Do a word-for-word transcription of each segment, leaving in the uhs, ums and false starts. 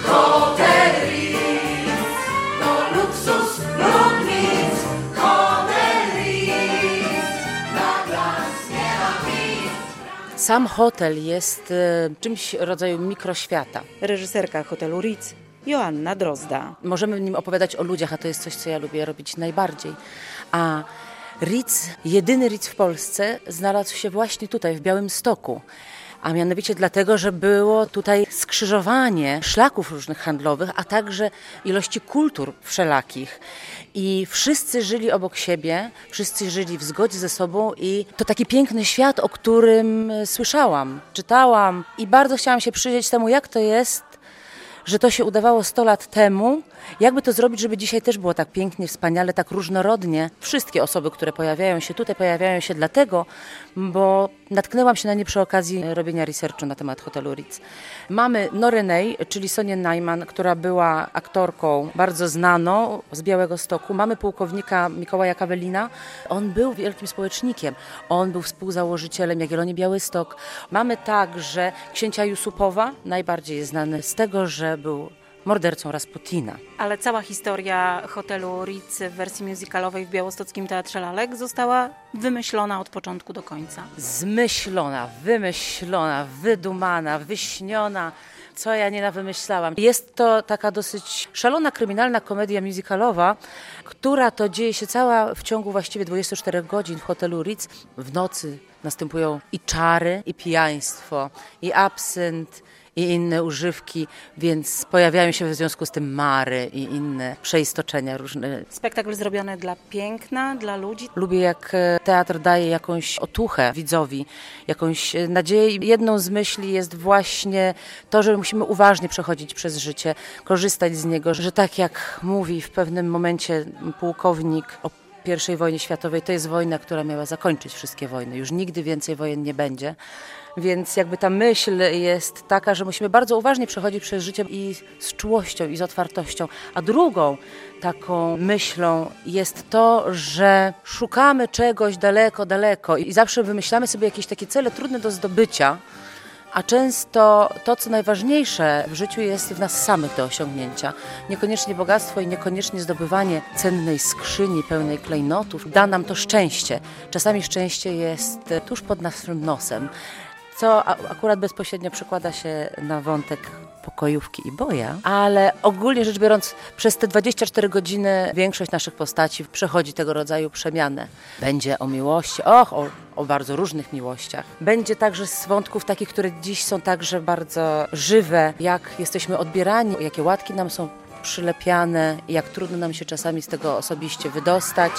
Hotel Ritz to luksus lub nic. Hotel Ritz na glans nie ma nic. Sam hotel jest e, czymś w rodzaju mikroświata. Reżyserka hotelu Ritz Joanna Drozda. Możemy w nim opowiadać o ludziach, a to jest coś, co ja lubię robić najbardziej. A Ritz, jedyny Ritz w Polsce, znalazł się właśnie tutaj, w Białymstoku. A mianowicie dlatego, że było tutaj skrzyżowanie szlaków różnych handlowych, a także ilości kultur wszelakich. I wszyscy żyli obok siebie, wszyscy żyli w zgodzie ze sobą i to taki piękny świat, o którym słyszałam, czytałam i bardzo chciałam się przyjrzeć temu, jak to jest, że to się udawało sto lat temu. Jakby to zrobić, żeby dzisiaj też było tak pięknie, wspaniale, tak różnorodnie. Wszystkie osoby, które pojawiają się tutaj, pojawiają się dlatego, bo natknęłam się na nie przy okazji robienia researchu na temat hotelu Ritz. Mamy Norenay, czyli Sonię Najman, która była aktorką bardzo znaną z Białegostoku. Mamy pułkownika Mikołaja Kawelina. On był wielkim społecznikiem. On był współzałożycielem Jagiellonii Białystok. Mamy także księcia Jusupowa. Najbardziej jest znany z tego, że był mordercą Rasputina. Ale cała historia hotelu Ritz w wersji musicalowej w Białostockim Teatrze Lalek została wymyślona od początku do końca. Zmyślona, wymyślona, wydumana, wyśniona. Co ja nie nawymyślałam. Jest to taka dosyć szalona, kryminalna komedia musicalowa, która to dzieje się cała w ciągu właściwie dwudziestu czterech godzin w hotelu Ritz. W nocy następują i czary, i pijaństwo, i absynt, i inne używki, więc pojawiają się w związku z tym mary i inne przeistoczenia różne. Spektakl zrobiony dla piękna, dla ludzi. Lubię, jak teatr daje jakąś otuchę widzowi, jakąś nadzieję. Jedną z myśli jest właśnie to, że musimy uważnie przechodzić przez życie, korzystać z niego, że tak jak mówi w pewnym momencie pułkownik o pierwszej wojnie światowej, to jest wojna, która miała zakończyć wszystkie wojny. Już nigdy więcej wojen nie będzie. Więc jakby ta myśl jest taka, że musimy bardzo uważnie przechodzić przez życie i z czułością i z otwartością. A drugą taką myślą jest to, że szukamy czegoś daleko, daleko i zawsze wymyślamy sobie jakieś takie cele trudne do zdobycia, a często to, co najważniejsze w życiu, jest w nas samych do osiągnięcia. Niekoniecznie bogactwo i niekoniecznie zdobywanie cennej skrzyni pełnej klejnotów da nam to szczęście. Czasami szczęście jest tuż pod naszym nosem, co akurat bezpośrednio przekłada się na wątek pokojówki i boja, ale ogólnie rzecz biorąc przez te dwadzieścia cztery godziny większość naszych postaci przechodzi tego rodzaju przemianę. Będzie o miłości, och, o, o bardzo różnych miłościach. Będzie także z wątków takich, które dziś są także bardzo żywe, jak jesteśmy odbierani, jakie łatki nam są przylepiane, jak trudno nam się czasami z tego osobiście wydostać.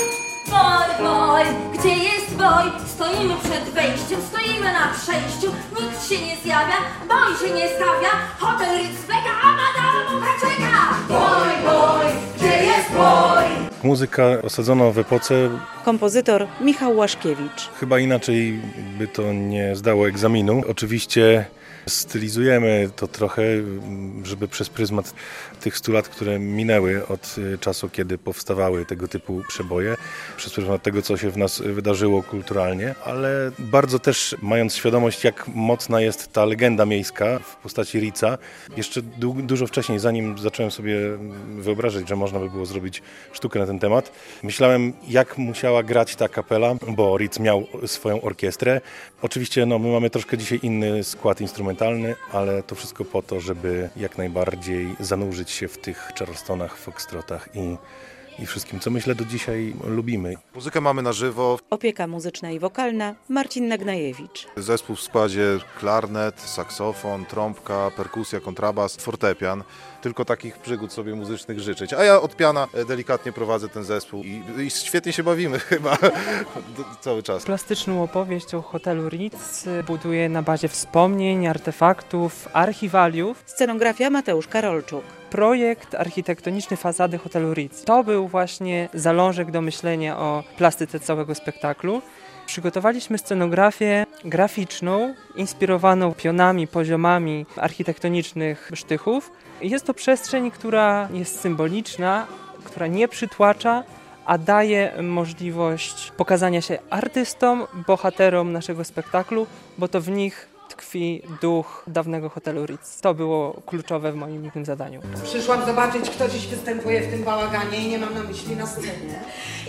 Boj, boj, gdzie jest boj? Stoimy przed wejściem, stoimy na przejściu. Nikt się nie zjawia, boj się nie stawia. Hotel Ritz fleka, a madama mucha czeka. Boj, boj, gdzie jest boj? Muzyka osadzona w epoce. Kompozytor Michał Łaszkiewicz. Chyba inaczej by to nie zdało egzaminu. Oczywiście stylizujemy to trochę, żeby przez pryzmat tych stu lat, które minęły od czasu, kiedy powstawały tego typu przeboje, przez pryzmat tego, co się w nas wydarzyło kulturalnie, ale bardzo też mając świadomość, jak mocna jest ta legenda miejska w postaci Ritza. Jeszcze du- dużo wcześniej, zanim zacząłem sobie wyobrażać, że można by było zrobić sztukę na ten temat, myślałem, jak musiała grać ta kapela, bo Ritz miał swoją orkiestrę. Oczywiście no, my mamy troszkę dzisiaj inny skład instrumentalny, ale to wszystko po to, żeby jak najbardziej zanurzyć się w tych charlestonach, foxtrotach i, i wszystkim, co myślę do dzisiaj lubimy. Muzykę mamy na żywo. Opieka muzyczna i wokalna Marcin Nagnajewicz. Zespół w składzie klarnet, saksofon, trąbka, perkusja, kontrabas, fortepian. Tylko takich przygód sobie muzycznych życzyć. A ja od piana delikatnie prowadzę ten zespół i, i świetnie się bawimy chyba cały czas. Plastyczną opowieść o hotelu Ritz buduje na bazie wspomnień, artefaktów, archiwaliów. Scenografia Mateusz Karolczuk. Projekt architektoniczny fasady hotelu Ritz. To był właśnie zalążek do myślenia o plastyce całego spektaklu. Przygotowaliśmy scenografię graficzną, inspirowaną pionami, poziomami architektonicznych sztychów. Jest to przestrzeń, która jest symboliczna, która nie przytłacza, a daje możliwość pokazania się artystom, bohaterom naszego spektaklu, bo to w nich tkwi duch dawnego hotelu Ritz. To było kluczowe w moim tym zadaniu. Przyszłam zobaczyć, kto dziś występuje w tym bałaganie i nie mam na myśli na scenie.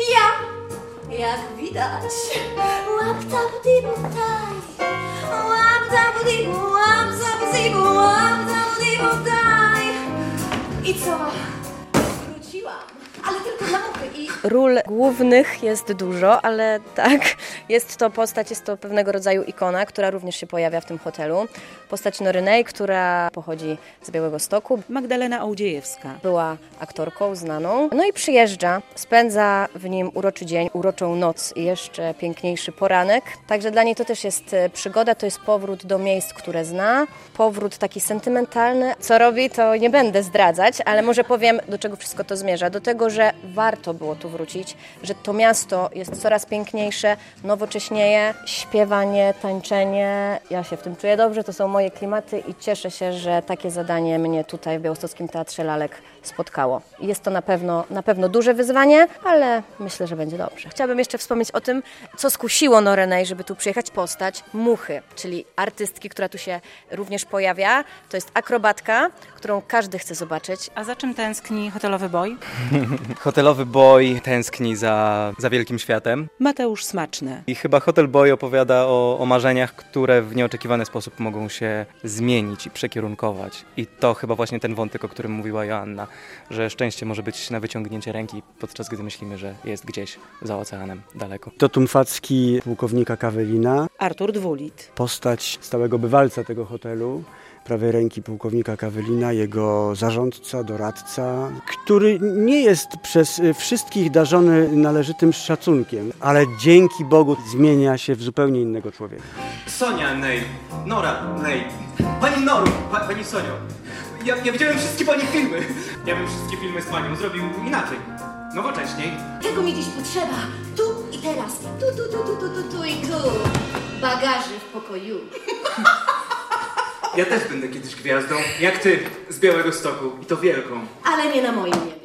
Ja, jak widać, łap tabu daj, łap tabu łap tabu łap tabu daj. I co? Wróciłam, ale tylko dla muchy i... Ról głównych jest dużo, ale tak, jest to postać, jest to pewnego rodzaju ikona, która również się pojawia w tym hotelu. Postać Norynej, która pochodzi z Białegostoku. Magdalena Ołdziejewska. Była aktorką znaną. No i przyjeżdża, spędza w nim uroczy dzień, uroczą noc i jeszcze piękniejszy poranek. Także dla niej to też jest przygoda, to jest powrót do miejsc, które zna. Powrót taki sentymentalny. Co robi, to nie będę zdradzać, ale może powiem, do czego wszystko to zmierza. Do tego, że warto było tu wrócić, że to miasto jest coraz piękniejsze, nowocześnieje, śpiewanie, tańczenie. Ja się w tym czuję dobrze, to są moje klimaty i cieszę się, że takie zadanie mnie tutaj w Białostockim Teatrze Lalek spotkało. Jest to na pewno, na pewno duże wyzwanie, ale myślę, że będzie dobrze. Chciałabym jeszcze wspomnieć o tym, co skusiło Norenej, żeby tu przyjechać. Postać Muchy, czyli artystki, która tu się również pojawia. To jest akrobatka, którą każdy chce zobaczyć. A za czym tęskni hotelowy boy? Hotelowy boy tęskni za, za wielkim światem. Mateusz Smaczny. I chyba Hotel Boy opowiada o, o marzeniach, które w nieoczekiwany sposób mogą się zmienić i przekierunkować. I to chyba właśnie ten wątek, o którym mówiła Joanna, że szczęście może być na wyciągnięcie ręki, podczas gdy myślimy, że jest gdzieś za oceanem, daleko. Totum Facki pułkownika Kawelina. Artur Dwulit. Postać stałego bywalca tego hotelu, prawej ręki pułkownika Kawelina, jego zarządca, doradca, który nie jest przez wszystkich darzony należytym szacunkiem, ale dzięki Bogu zmienia się w zupełnie innego człowieka. Sonia, Nej, Nora, Nej, Pani Noru, pa, Pani Sonio, ja, ja widziałem wszystkie Pani filmy. Ja bym wszystkie filmy z Panią zrobił inaczej, nowocześniej. Tego mi dziś potrzeba, tu i teraz, tu, tu, tu, tu, tu, tu, tu i tu. Bagaży w pokoju. Ja też będę kiedyś gwiazdą, jak Ty, z Białegostoku i to wielką. Ale nie na moim, nie.